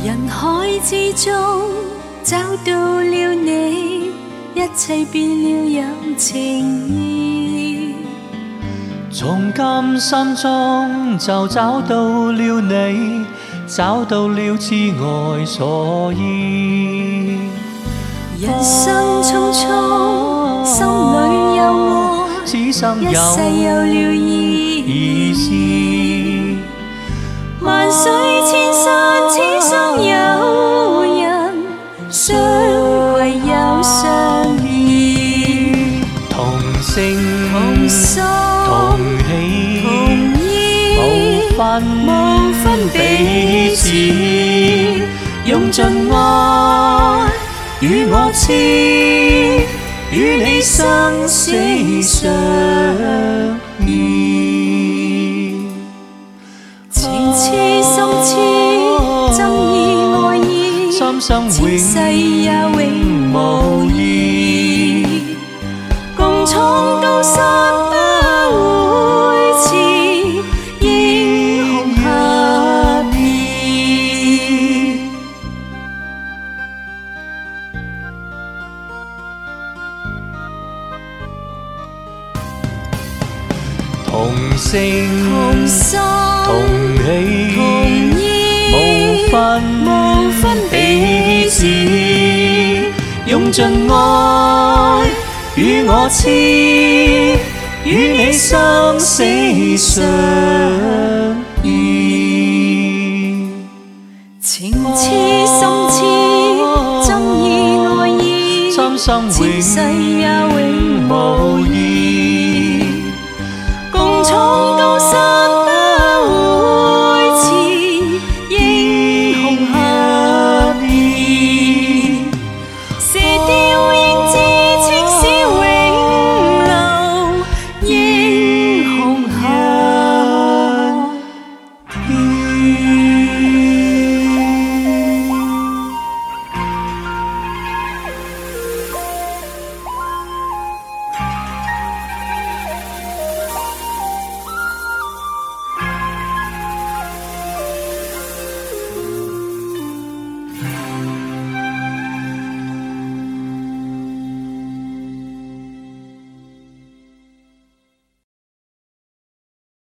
人海之中找到了你，一切變了有情意。 從今生中就找到了你，找到了至愛所依。 人生匆匆，心裏有愛， 此生有一世有了意思。萬水千山，此生有人相攜又相依。 同聲同心同喜同意，無分彼此，用盡愛與我痴，與你生死相依。情痴心痴，真意愛意， 心心此世也永無異。共闖高山不會遲，英雄合意。 同聲同心同喜同意，無分彼此，用盡愛與我痴，與你生死相